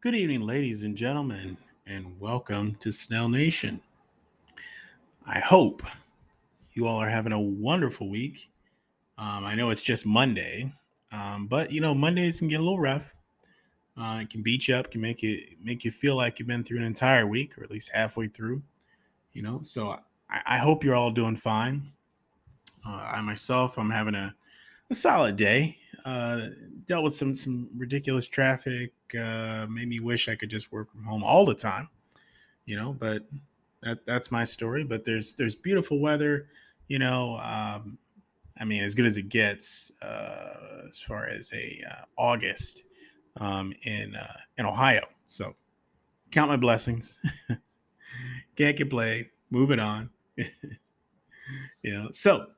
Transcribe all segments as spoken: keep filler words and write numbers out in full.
Good evening, ladies and gentlemen, and welcome to Snell Nation. I hope you all are having a wonderful week. Um, I know it's just Monday, um, but you know Mondays can get a little rough. Uh, it can beat you up, can make you make you feel like you've been through an entire week, or at least halfway through. You know, so I, I hope you're all doing fine. Uh, I myself, I'm having a, a solid day. Uh, dealt with some some ridiculous traffic. Uh, made me wish I could just work from home all the time. You know, but that that's my story. But there's there's beautiful weather. You know, um, I mean, as good as it gets uh, as far as a uh, August um, in uh, in Ohio. So count my blessings. Can't complain. Moving on. You know, so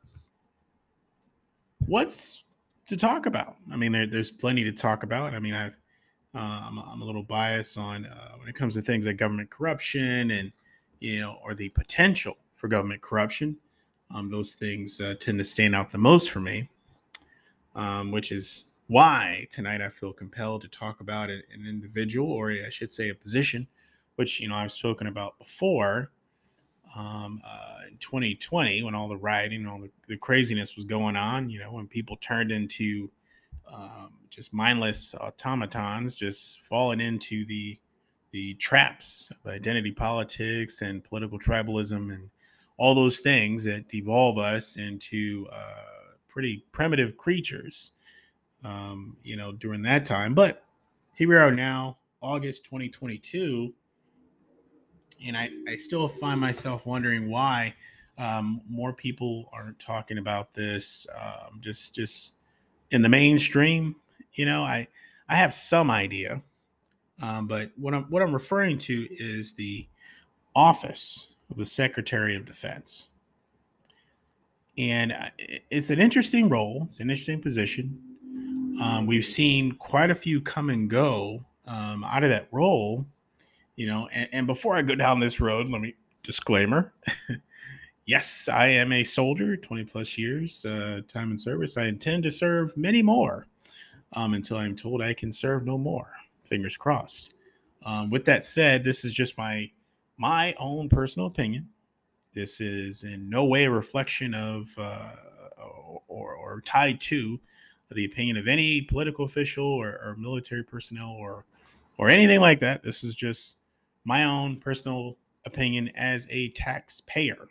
what's to talk about? I mean, there, there's plenty to talk about. I mean, I've uh, I'm, I'm a little biased on uh, when it comes to things like government corruption and you know, or the potential for government corruption. Um, those things uh, tend to stand out the most for me, um, which is why tonight I feel compelled to talk about an, an individual, or I should say, a position, which you know I've spoken about before. Um, uh, in twenty twenty, when all the rioting and all the, the craziness was going on, you know, when people turned into um, just mindless automatons, just falling into the the traps of identity politics and political tribalism and all those things that devolve us into uh, pretty primitive creatures. Um, you know, during that time, but here we are now, August twenty twenty-two, and I, I still find myself wondering why um, more people aren't talking about this. Um, just just in the mainstream, you know, I I have some idea, um, but what I'm what I'm referring to is the office of the Secretary of Defense, and uh, it's an interesting role. It's an interesting position. Um, we've seen quite a few come and go um, out of that role, you know. And, and before I go down this road, let me disclaimer. Yes, I am a soldier, twenty plus years, uh, time in service. I intend to serve many more um, until I'm told I can serve no more. Fingers crossed. Um, with that said, this is just my my own personal opinion. This is in no way a reflection of uh, or, or tied to the opinion of any political official or, or military personnel or or anything like that. This is just my own personal opinion as a taxpayer.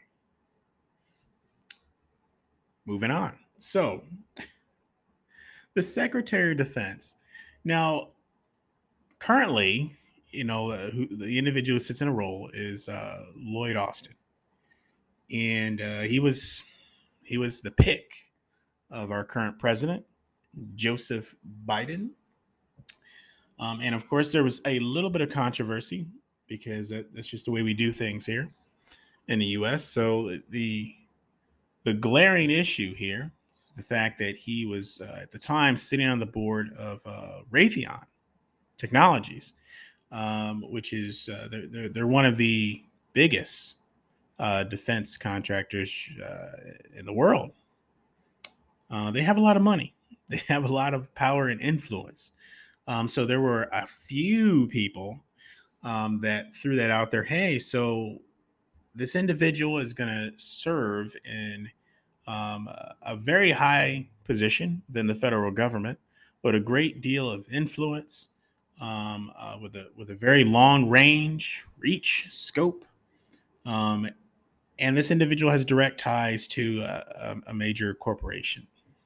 Moving on. So, the Secretary of Defense. Now, currently, you know, uh, who, the individual who sits in a role is uh, Lloyd Austin, and uh, he was he was the pick of our current president, Joseph Biden. Um, and of course, there was a little bit of controversy because that, that's just the way we do things here in the U S. So the the glaring issue here is the fact that he was uh, at the time sitting on the board of uh, Raytheon Technologies, um, which is uh, they're, they're they're one of the biggest uh, defense contractors uh, in the world. Uh, they have a lot of money. They have a lot of power and influence. Um, so there were a few people um, that threw that out there. Hey, so this individual is going to serve in um, a, a very high position within the federal government, but a great deal of influence, um, uh, with a with a very long range, reach, scope. Um, and this individual has direct ties to a, a, a major corporation.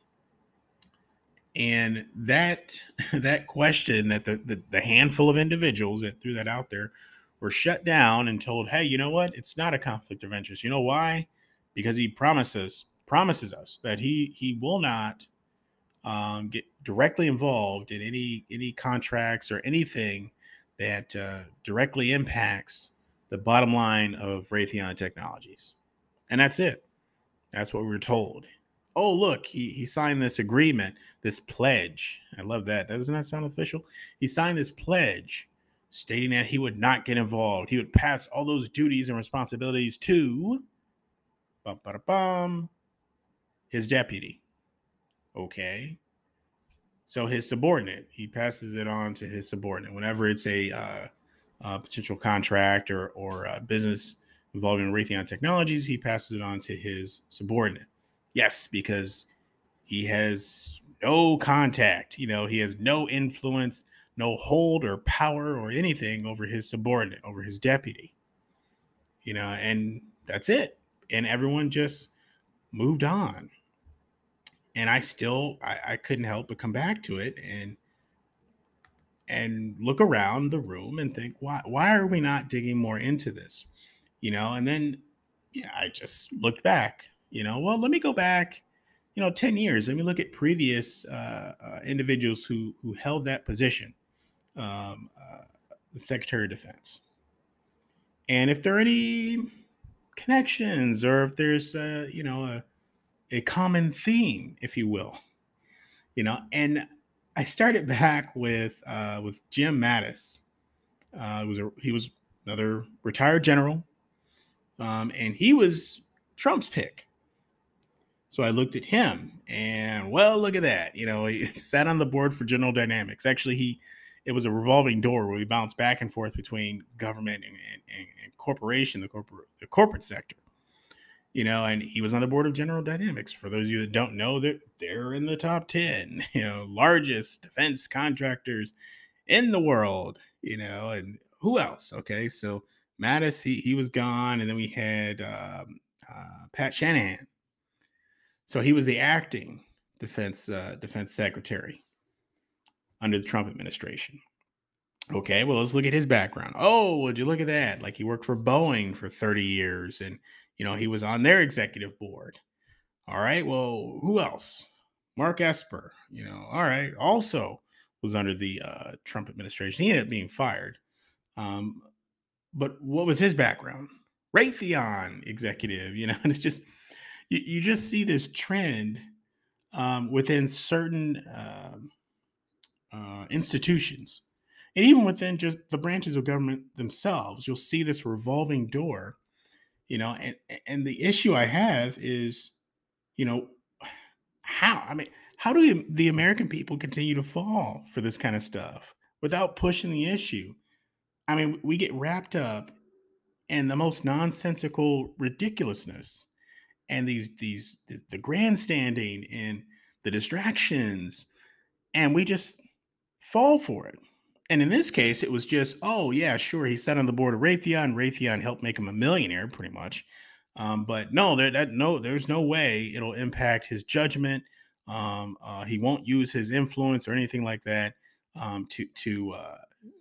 And that that question that the, the the handful of individuals that threw that out there were shut down and told, hey, you know what? It's not a conflict of interest. You know why? Because he promises promises us that he he will not um, get directly involved in any any contracts or anything that uh, directly impacts the bottom line of Raytheon Technologies. And that's it. That's what we were told. Oh, look, he, he signed this agreement, this pledge. I love that. Doesn't that sound official? He signed this pledge stating that he would not get involved. He would pass all those duties and responsibilities to bum, bum, bum, his deputy. Okay. So his subordinate, he passes it on to his subordinate whenever it's a, uh, uh potential contract or or uh, business involving Raytheon Technologies. He passes it on to his subordinate. Yes, because he has no contact. You know, he has no influence, no hold or power or anything over his subordinate, over his deputy. You know, and that's it. And everyone just moved on. And I still, I, I couldn't help but come back to it and and look around the room and think, why why are we not digging more into this? You know, and then yeah, I just looked back, you know, well, let me go back, you know, ten years. Let me look at previous uh, uh, individuals who who held that position, um, uh, the Secretary of Defense. And if there are any connections or if there's, uh, you know, a, a common theme, if you will, you know, and I started back with uh, with Jim Mattis. Uh, was a, he was another retired general, um, and he was Trump's pick. So I looked at him, and well, look at that. You know, he sat on the board for General Dynamics. Actually, he it was a revolving door where we bounced back and forth between government and, and, and, and corporation, the corporate the corporate sector. You know, and he was on the board of General Dynamics. For those of you that don't know, that they're in the top ten, you know, largest defense contractors in the world, you know, and who else? Okay, so Mattis, he, he was gone, and then we had um, uh, Pat Shanahan. So he was the acting defense uh, defense secretary under the Trump administration. Okay, well, let's look at his background. Oh, would you look at that? Like he worked for Boeing for thirty years, and you know he was on their executive board. All right, well, who else? Mark Esper. You know, all right, also was under the uh, Trump administration. He ended up being fired. Um, but what was his background? Raytheon executive, you know, and it's just you, you just see this trend um, within certain um uh, institutions, and even within just the branches of government themselves. You'll see this revolving door, you know, and and the issue I have is, you know, how I mean, how do the American people continue to fall for this kind of stuff without pushing the issue? I mean, we get wrapped up and the most nonsensical ridiculousness and these these the, the grandstanding and the distractions, and we just fall for it. And in this case, it was just, oh yeah, sure, he sat on the board of Raytheon. Raytheon helped make him a millionaire, pretty much. Um, but no, there that no, there's no way it'll impact his judgment. Um, uh, he won't use his influence or anything like that um, to to uh,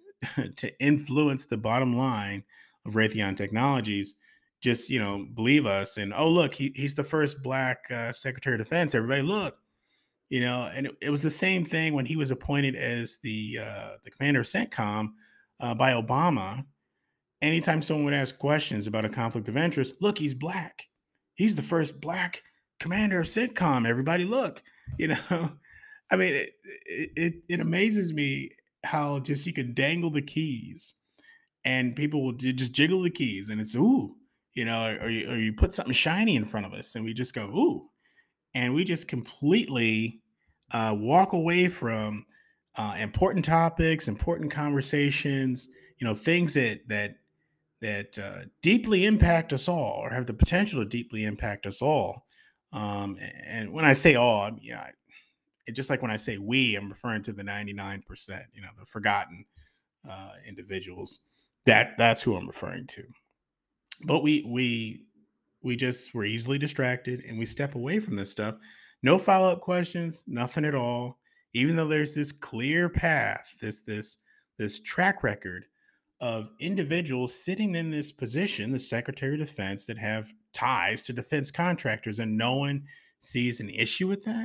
to influence the bottom line of Raytheon Technologies. Just you know, believe us. And oh, look, he, he's the first black uh, Secretary of Defense. Everybody, look, you know. And it, it was the same thing when he was appointed as the uh, the commander of CENTCOM uh, by Obama. Anytime someone would ask questions about a conflict of interest, look, he's black. He's the first black commander of CENTCOM. Everybody, look, you know. I mean, it, it it it amazes me how just you can dangle the keys and people will j- just jiggle the keys and it's ooh, you know, or, or you, or you put something shiny in front of us and we just go ooh, and we just completely uh, walk away from uh, important topics, important conversations, you know, things that that that uh, deeply impact us all or have the potential to deeply impact us all. Um, and when I say all, I mean, yeah, it just like when I say we, I'm referring to the ninety-nine percent, you know, the forgotten uh, individuals. That that's who I'm referring to. But we we we just were easily distracted and we step away from this stuff. No follow-up questions, nothing at all. Even though there's this clear path, this this this track record of individuals sitting in this position, the Secretary of Defense, that have ties to defense contractors, and no one sees an issue with that.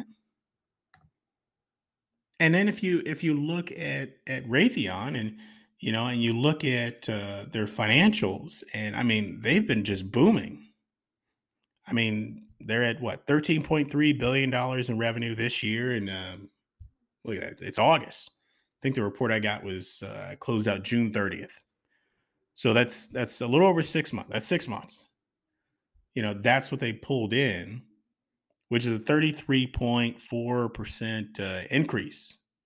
And then if you if you look at at Raytheon and you know and you look at uh, their financials, and I mean they've been just booming. I mean they're at what thirteen point three billion dollars in revenue this year, and um, look at that, it's August. I think the report I got was uh, closed out June thirtieth. So that's that's a little over six months. That's six months. You know that's what they pulled in, which is a thirty-three point four percent uh, increase.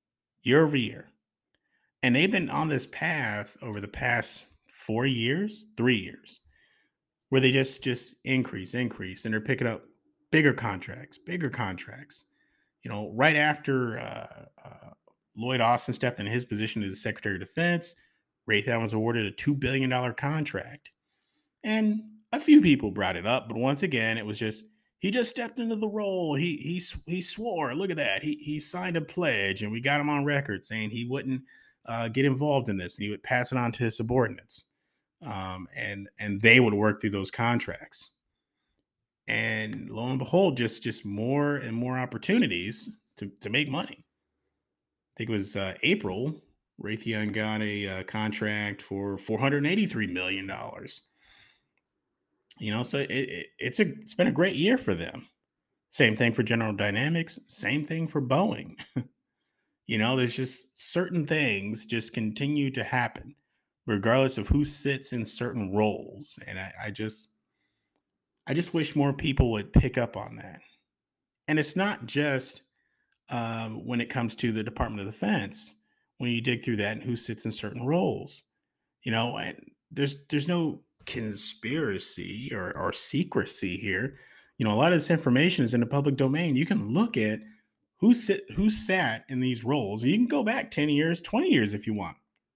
year over year. And they've been on this path over the past four years, three years, where they just just increase, increase, and they're picking up bigger contracts, bigger contracts. You know, right after uh, uh, Lloyd Austin stepped in his position as Secretary of Defense, Raytheon was awarded a two billion dollars contract. And a few people brought it up, but once again, it was just he just stepped into the role. He he he swore. Look at that. He he signed a pledge, and we got him on record saying he wouldn't uh, get involved in this, and he would pass it on to his subordinates, um, and and they would work through those contracts. And lo and behold, just just more and more opportunities to to make money. I think it was uh, April. Raytheon got a uh, contract for four hundred eighty-three million dollars. You know, so it, it, it's a it's been a great year for them. Same thing for General Dynamics. Same thing for Boeing. You know, there's just certain things just continue to happen, regardless of who sits in certain roles. And I, I just I just wish more people would pick up on that. And it's not just um, when it comes to the Department of Defense. When you dig through that and who sits in certain roles, you know, and there's there's no conspiracy or, or secrecy here. You know, a lot of this information is in the public domain. You can look at who sit who sat in these roles, and you can go back ten years, twenty years if you want.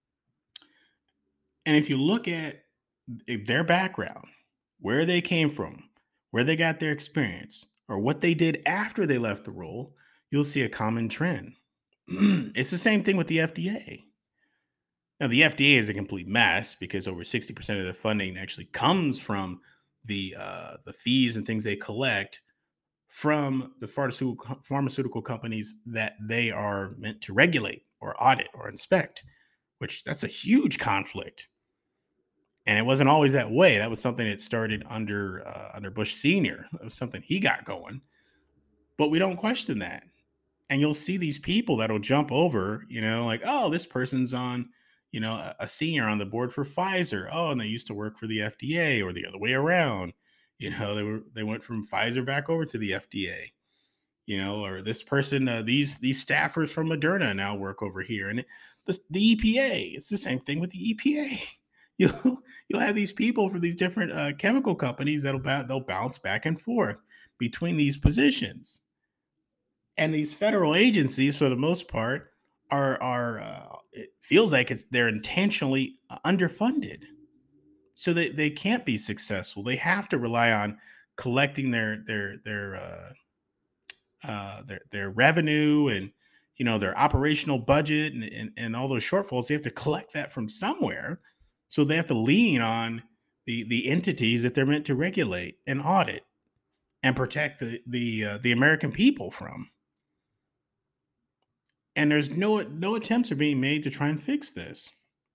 And if you look at their background, where they came from, where they got their experience, or what they did after they left the role, you'll see a common trend. It's the same thing with the F D A. Now, the F D A is a complete mess because over sixty percent of the funding actually comes from the uh, the fees and things they collect from the pharmaceutical pharmaceutical companies that they are meant to regulate or audit or inspect, which that's a huge conflict. And it wasn't always that way. That was something that started under uh, under Bush Senior. It was something he got going, but we don't question that. And you'll see these people that'll jump over, you know, like, oh, this person's on, you know, a, a senior on the board for Pfizer. Oh, and they used to work for the F D A or the other way around. You know, they were they went from Pfizer back over to the F D A. You know, or this person, uh, these these staffers from Moderna now work over here, and the, the E P A. It's the same thing with the E P A. You'll you'll have these people from these different uh, chemical companies that'll they'll bounce back and forth between these positions. And these federal agencies, for the most part, are are uh, it feels like it's they're intentionally uh, underfunded, so they, they can't be successful. They have to rely on collecting their their their uh, uh, their their revenue and you know their operational budget and, and and all those shortfalls. They have to collect that from somewhere, so they have to lean on the the entities that they're meant to regulate and audit and protect the the uh, the American people from. And there's no no attempts are being made to try and fix this.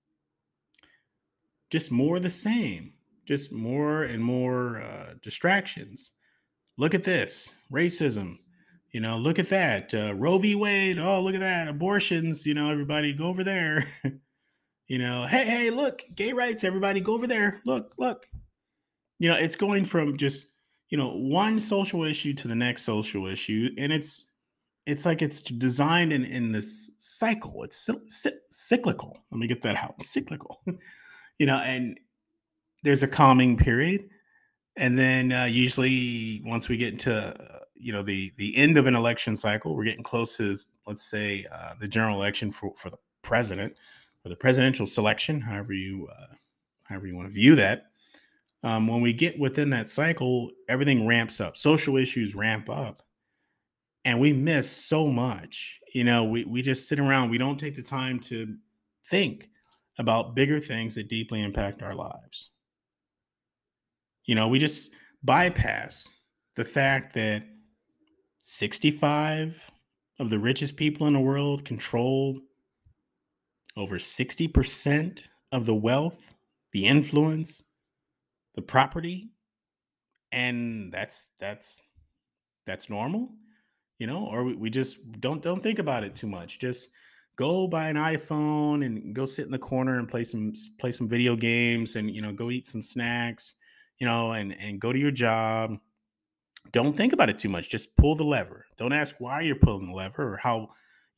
Just more of the same. Just more and more uh, distractions. Look at this racism. You know, look at that uh, Roe v. Wade. Oh, look at that abortions. You know, everybody go over there. You know, hey, hey, look, gay rights. Everybody go over there. Look, look. You know, it's going from just you know one social issue to the next social issue, and it's it's like it's designed in in this cycle. It's cy- cy- cyclical. Let me get that out. Cyclical. You know, and there's a calming period, and then uh, usually once we get into uh, you know the the end of an election cycle, we're getting close to let's say uh, the general election for for the president or the presidential selection, however you uh, however you want to view that. Um, when we get within that cycle, everything ramps up. Social issues ramp up and we miss so much. You know, we we just sit around. We don't take the time to think about bigger things that deeply impact our lives. You know, we just bypass the fact that sixty-five of the richest people in the world control over sixty percent of the wealth, the influence, the property, and that's that's that's normal. You know, or we, we just don't don't think about it too much. Just go buy an iPhone and go sit in the corner and play some play some video games and you know go eat some snacks, you know, and and go to your job. Don't think about it too much. Just pull the lever. Don't ask why you're pulling the lever or how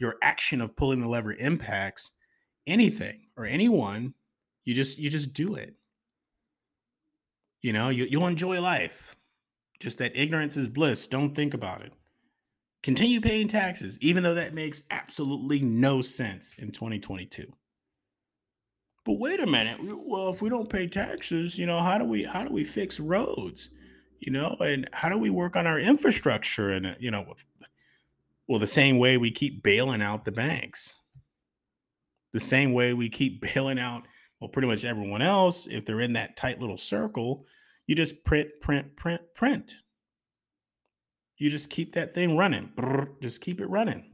your action of pulling the lever impacts anything or anyone, you just you just do it. You know, you, you'll enjoy life. Just that ignorance is bliss. Don't think about it. Continue paying taxes, even though that makes absolutely no sense in twenty twenty-two. But wait a minute. Well, if we don't pay taxes, you know, how do we how do we fix roads? You know, and how do we work on our infrastructure? And uh, you know, well, the same way we keep bailing out the banks, the same way we keep bailing out, well, pretty much everyone else. If they're in that tight little circle, you just print, print, print, print. You just keep that thing running. Brrr, just keep it running.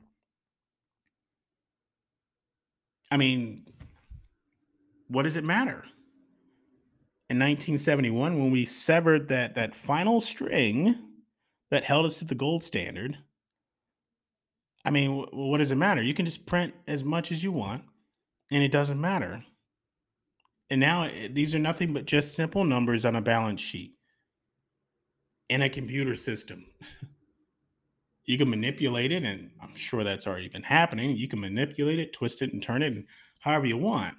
I mean, what does it matter? In nineteen seventy-one, when we severed that that final string that held us to the gold standard, I mean, wh- what does it matter? You can just print as much as you want, and it doesn't matter. And now eh, these are nothing but just simple numbers on a balance sheet in a computer system. You can manipulate it, and I'm sure that's already been happening. You can manipulate it, twist it, and turn it and however you want.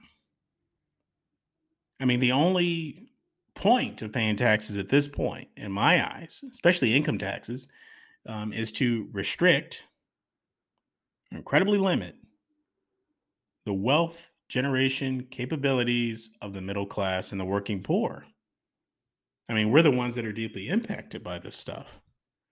I mean, the only point of paying taxes at this point, in my eyes, especially income taxes, um, is to restrict, incredibly limit the wealth generation capabilities of the middle class and the working poor. I mean, we're the ones that are deeply impacted by this stuff.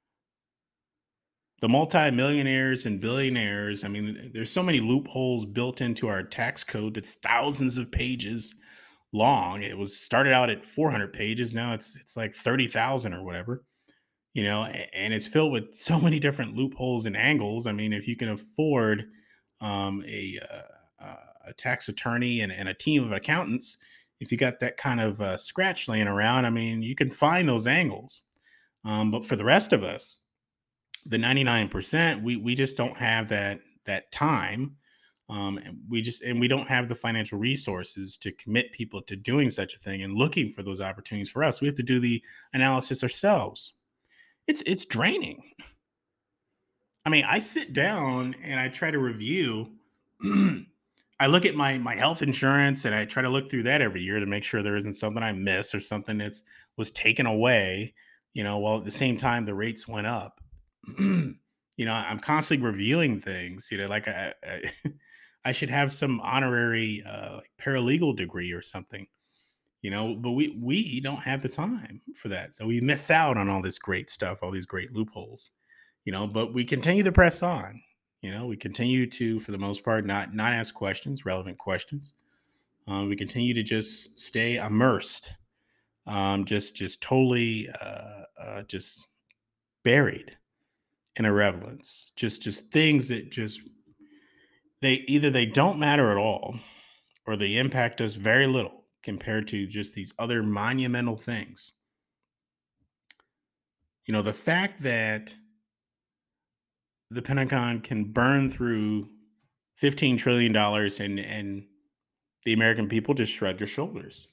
The multimillionaires and billionaires, I mean, there's so many loopholes built into our tax code that's thousands of pages long. It was started out at four hundred pages. Now it's it's like thirty thousand or whatever, you know, a- and it's filled with so many different loopholes and angles. I mean, if you can afford um, a uh, uh, a tax attorney and, and a team of accountants, if you got that kind of uh, scratch laying around, I mean, you can find those angles. Um, but for the rest of us, the ninety-nine percent, we we just don't have that that time. Um, and we just and we don't have the financial resources to commit people to doing such a thing and looking for those opportunities for us. We have to do the analysis ourselves. It's it's draining. I mean, I sit down and I try to review. I look at my my health insurance and I try to look through that every year to make sure there isn't something I miss or something that's was taken away. You know, while at the same time the rates went up. You know, I'm constantly reviewing things. You know, like I I, I should have some honorary uh, like paralegal degree or something. You know, but we we don't have the time for that, so we miss out on all this great stuff, all these great loopholes. You know, but we continue to press on. You know, we continue to, for the most part, not not ask questions, relevant questions. Uh, we continue to just stay immersed, um, just just totally uh, uh, just buried in irrelevance. Just just things that just they either they don't matter at all or they impact us very little compared to just these other monumental things. You know, the fact that the Pentagon can burn through fifteen trillion dollars and and the American people just shrug their shoulders.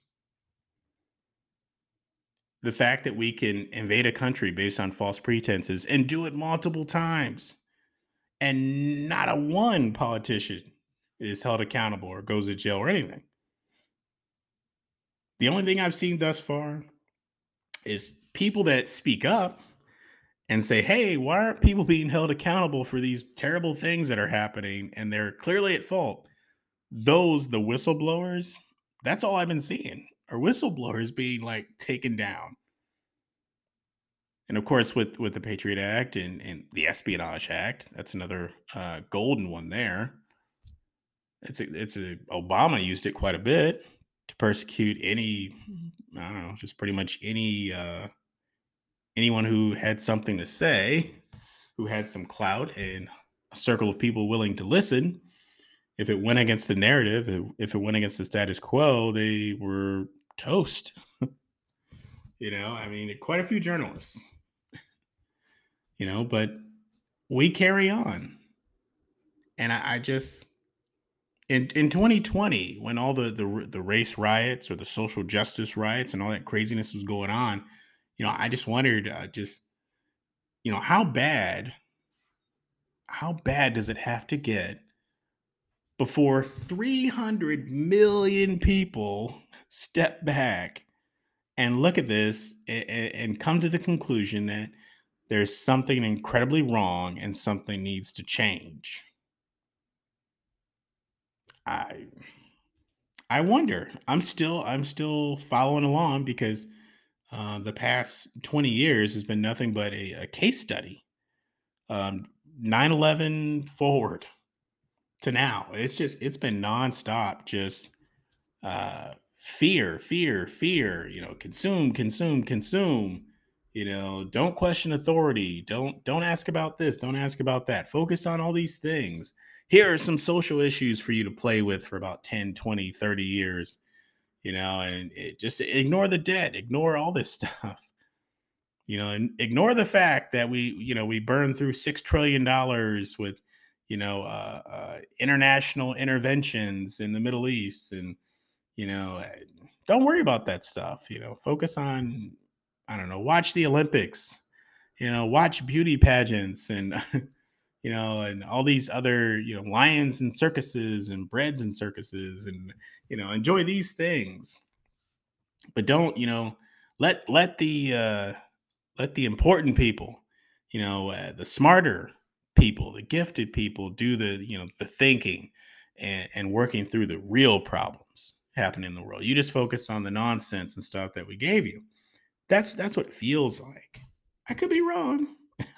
The fact that we can invade a country based on false pretenses and do it multiple times and not a one politician is held accountable or goes to jail or anything. The only thing I've seen thus far is people that speak up and say, "Hey, why aren't people being held accountable for these terrible things that are happening and they're clearly at fault?" Those, the whistleblowers, that's all I've been seeing are whistleblowers being like taken down. And of course, with with the Patriot Act and, and the Espionage Act, that's another uh, golden one there. It's a, it's a Obama used it quite a bit to persecute any, I don't know, just pretty much any uh, anyone who had something to say, who had some clout and a circle of people willing to listen. If it went against the narrative, if if it went against the status quo, they were toast. You know, I mean, quite a few journalists, you know, but we carry on. And I, I just, in, in twenty twenty, when all the, the, the race riots or the social justice riots and all that craziness was going on, you know, I just wondered, uh, just, you know, how bad how bad does it have to get before three hundred million people step back and look at this a- a- and come to the conclusion that there's something incredibly wrong and something needs to change? I I wonder. I'm still I'm still following along because uh, the past twenty years has been nothing but a, a case study. Um, nine eleven forward to now, it's just it's been nonstop, just uh, fear, fear, fear. You know, consume, consume, consume. You know, don't question authority. Don't don't ask about this. Don't ask about that. Focus on all these things. Here are some social issues for you to play with for about ten, twenty, thirty years, you know, and it, just ignore the debt, ignore all this stuff, you know, and ignore the fact that we, you know, we burned through six trillion dollars with, you know, uh, uh, international interventions in the Middle East, and you know, uh, don't worry about that stuff. You know, focus on, I don't know, watch the Olympics. You know, watch beauty pageants and you know, and all these other, you know, lions and circuses and breads and circuses, and you know, enjoy these things, but don't, you know, let let the uh let the important people, you know, uh, the smarter people, the gifted people do the, you know, the thinking and and working through the real problems happening in the world. You just focus on the nonsense and stuff that we gave you. That's that's what it feels like. I could be wrong.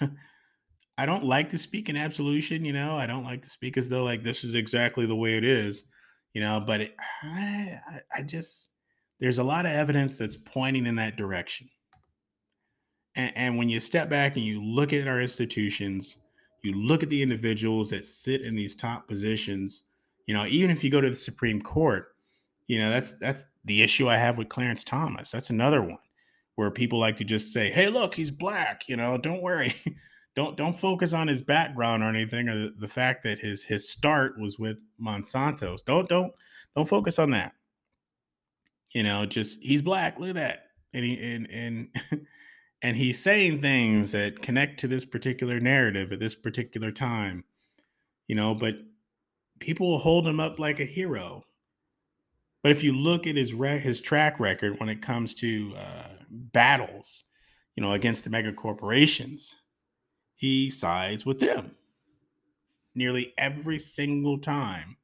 I don't like to speak in absolution, you know. I don't like to speak as though like this is exactly the way it is, you know. But it, I, I I just there's a lot of evidence that's pointing in that direction. And, and when you step back and you look at our institutions, you look at the individuals that sit in these top positions. You know, even if you go to the Supreme Court, you know that's that's the issue I have with Clarence Thomas. That's another one where people like to just say, "Hey, look, he's black." You know, don't worry, don't don't focus on his background or anything, or the, the fact that his his start was with Monsanto's. Don't don't don't focus on that. You know, just he's black. Look at that, and he and and and he's saying things that connect to this particular narrative at this particular time. You know, but people will hold him up like a hero. But if you look at his re- his track record when it comes to uh, battles, you know, against the mega corporations, he sides with them nearly every single time.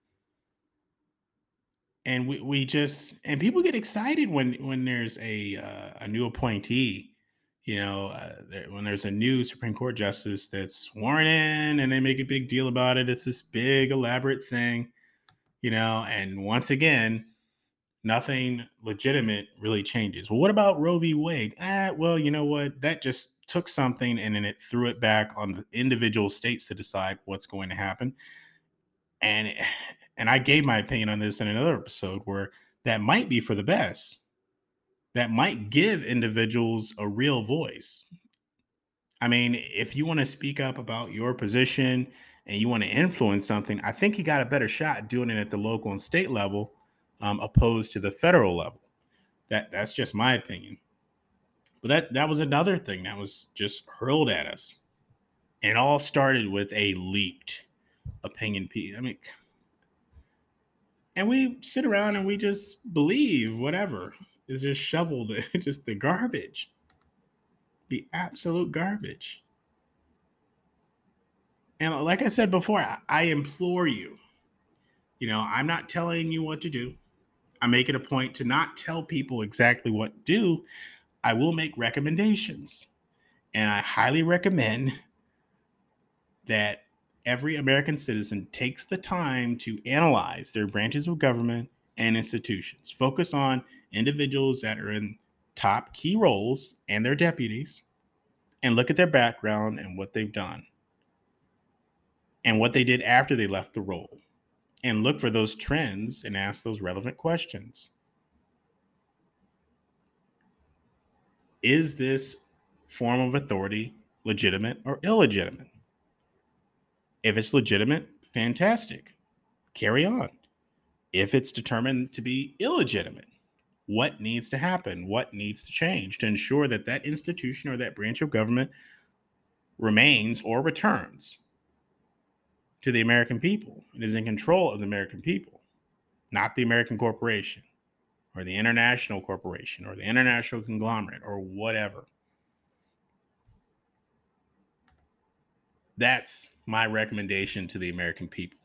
And we, we just and people get excited when when there's a uh, a new appointee, you know, uh, there, when there's a new Supreme Court justice that's sworn in, and they make a big deal about it. It's this big elaborate thing, you know. And once again, nothing legitimate really changes. Well, what about Roe v. Wade? Ah, well, you know what? That just took something and then it threw it back on the individual states to decide what's going to happen. And and I gave my opinion on this in another episode where that might be for the best. That might give individuals a real voice. I mean, if you want to speak up about your position and you want to influence something, I think you got a better shot doing it at the local and state level, um, opposed to the federal level. That that's just my opinion. But that that was another thing that was just hurled at us. And it all started with a leaked opinion piece. I mean, and we sit around and we just believe whatever is just shoveled, just the garbage, the absolute garbage. And like I said before, I, I implore you, you know, I'm not telling you what to do. I make it a point to not tell people exactly what to do. I will make recommendations. And I highly recommend that every American citizen takes the time to analyze their branches of government and institutions. Focus on individuals that are in top key roles and their deputies, and look at their background and what they've done and what they did after they left the role. And look for those trends and ask those relevant questions. Is this form of authority legitimate or illegitimate? If it's legitimate, fantastic. Carry on. If it's determined to be illegitimate, what needs to happen? What needs to change to ensure that that institution or that branch of government remains or returns? to the American people. It is in control of the American people, not the American corporation or the international corporation or the international conglomerate or whatever. That's my recommendation to the American people.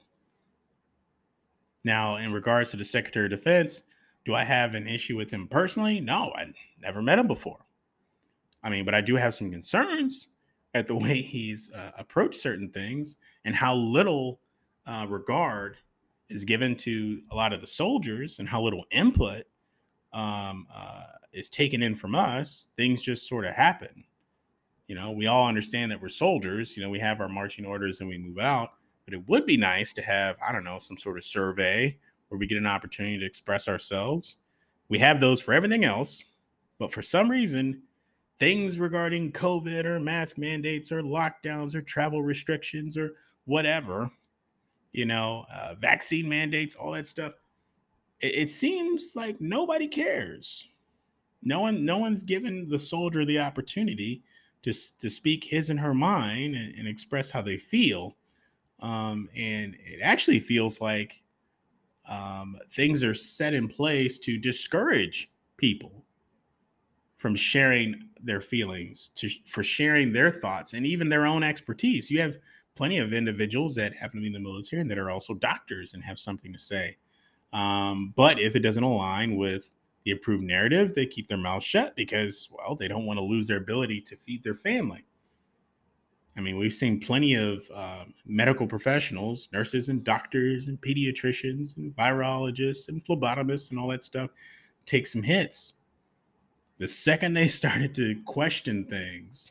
Now, in regards to the Secretary of Defense, do I have an issue with him personally? No, I never met him before. I mean, but I do have some concerns at the way he's uh, approached certain things and how little uh, regard is given to a lot of the soldiers and how little input um, uh, is taken in from us. Things just sort of happen. You know, we all understand that we're soldiers. You know, we have our marching orders and we move out. But it would be nice to have, I don't know, some sort of survey where we get an opportunity to express ourselves. We have those for everything else. But for some reason, things regarding COVID or mask mandates or lockdowns or travel restrictions or whatever, you know, uh, vaccine mandates, all that stuff, it, it seems like nobody cares. No one, no one's given the soldier the opportunity to, to speak his and her mind and, and express how they feel. Um, and it actually feels like um, things are set in place to discourage people from sharing their feelings, to for sharing their thoughts and even their own expertise. You have plenty of individuals that happen to be in the military and that are also doctors and have something to say. Um, but if it doesn't align with the approved narrative, they keep their mouth shut because, well, they don't want to lose their ability to feed their family. I mean, we've seen plenty of uh, medical professionals, nurses and doctors and pediatricians and virologists and phlebotomists and all that stuff take some hits. The second they started to question things.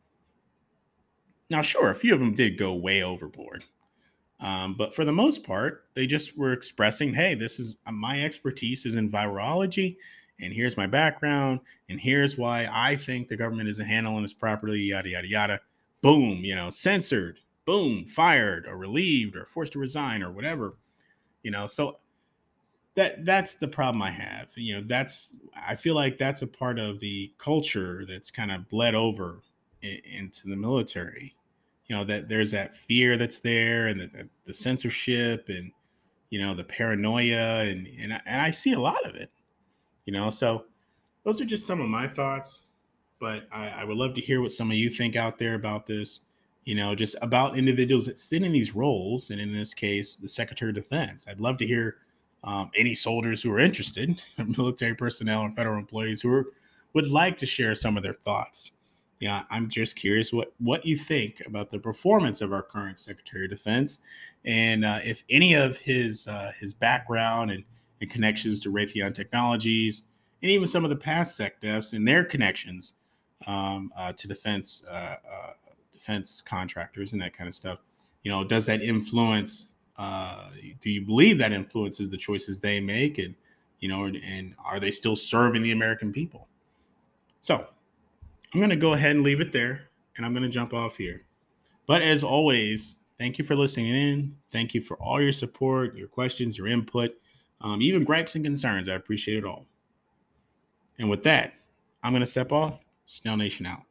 Now, sure, a few of them did go way overboard. Um, but for the most part, they just were expressing, hey, this is my expertise is in virology, and here's my background, and here's why I think the government isn't handling this properly, yada, yada, yada. Boom, you know, censored, boom, fired or relieved or forced to resign or whatever, you know. So that that's the problem I have. You know, that's I feel like that's a part of the culture that's kind of bled over in, into the military. You know, that there's that fear that's there and the, the censorship and, you know, the paranoia and, and, I- and I see a lot of it, you know, so those are just some of my thoughts, but I, I would love to hear what some of you think out there about this, you know, just about individuals that sit in these roles. And in this case, the Secretary of Defense. I'd love to hear um, any soldiers who are interested, military personnel and federal employees who are, would like to share some of their thoughts. Yeah, I'm just curious what, what you think about the performance of our current Secretary of Defense, and uh, if any of his uh, his background and, and connections to Raytheon Technologies, and even some of the past SecDefs and their connections um, uh, to defense uh, uh, defense contractors and that kind of stuff. You know, does that influence? Uh, do you believe that influences the choices they make, and you know, and, and are they still serving the American people? So I'm going to go ahead and leave it there, and I'm going to jump off here. But as always, thank you for listening in. Thank you for all your support, your questions, your input, um, even gripes and concerns. I appreciate it all. And with that, I'm going to step off. Snell Nation out.